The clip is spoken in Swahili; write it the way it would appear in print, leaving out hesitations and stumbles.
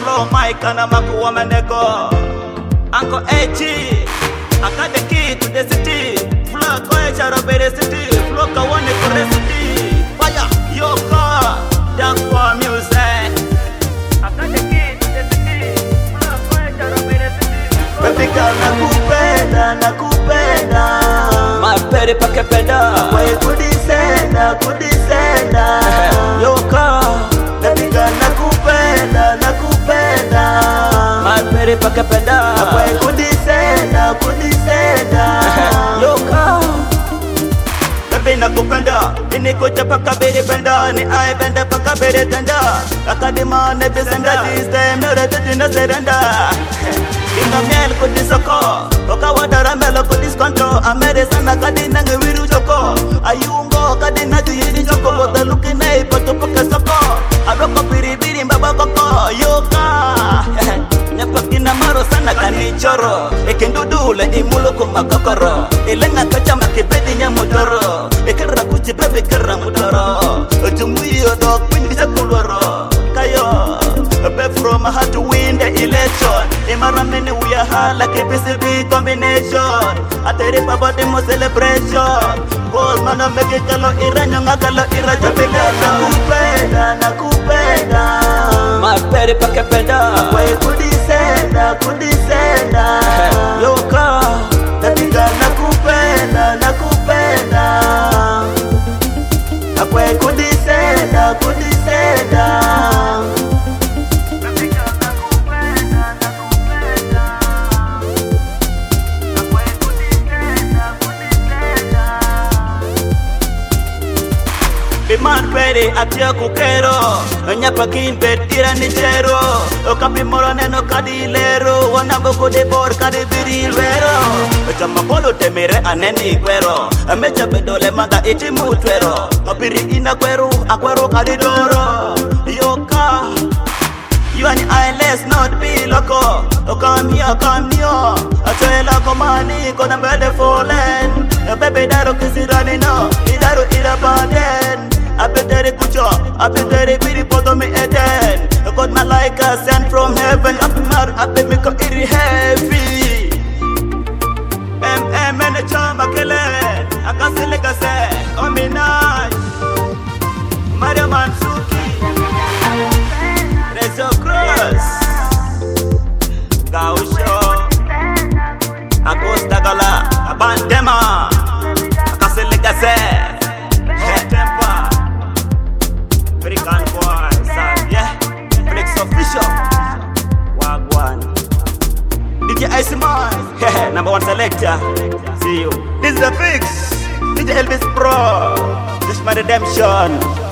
flow mic and makuwa manego. Uncle AG, I got the key to the city. Flow koe charobere city. Flow kawane kore city. Fire, yo car, dance for music. I got the key to the city. Flow koe charobere city. Baby girl nakupenda, nakupenda. Mapere pakependa. Wewe kudisenda, kudisenda. Yo car, baby girl nakupenda, nakupenda. mapere pakependa. Wewe kudisenda, kudisenda. Yo car, baby nakupenda. Inikuja pakabiri benda, ni ai benda pakabiri tenda. Akadima ne bisenda, this time no ready to surrender. Inga miel kudisoko, okawadara melo kudiskonto. Amere sana kadina ngewiru joko. Ayungo kadina jiri joko, bota lukine ipato pakasoko. Aboko biribiri mbaba koko, yoka. Nyapakina maro sana kanichoro. Ekindudule imulo kumakokoro. Ilenga kachama kibedi nyamutoro. Ekera kuchi bebe kera mutoro. Ojumuyo dog pindi chakuloro. Kayo, babe from hard to win the election. Imaramini we are hard like a PCB combination. Atere papa demo celebration. Gold man make it kalo iranya ngakalo iraja pegana. Nakupenda, nakupenda. Mapere pakependa. Wewe kudisenda, kudisenda. Yoka, baby girl nakupenda, nakupenda. Wewe kudisenda, kudisenda. Biman pere atia kukero. Nyapa kin betira ni chero. Okapi moro neno kadilero. Wanaboko de bor kadibirilwero. Chama polo temere aneni kwero. Amecha bedole maga iti mutwero. Mapiri ina kweru, akwero kadidoro. Yoka, you and I, let's not be loco. Oh, come here, come here. I tell you, come on, gonna be the fallen. Baby, that is it, I know. Idaro ida baden. I better kucho, I better be the me eden. I got my like a sent from heaven. I'm mad, I bet me got it heavy. And the chamba kele. I can see like I said, oh me nice. Mario Mansuki. Rezo Cross. Gausho. Agosta Gala. Abandema. Akasele Gase. Tempa. African boy. Yeah. Flex official. Wagwan. DJ Iceman. Number one selector. See you. This is the fix. DJ Elvis Pro. This is my redemption.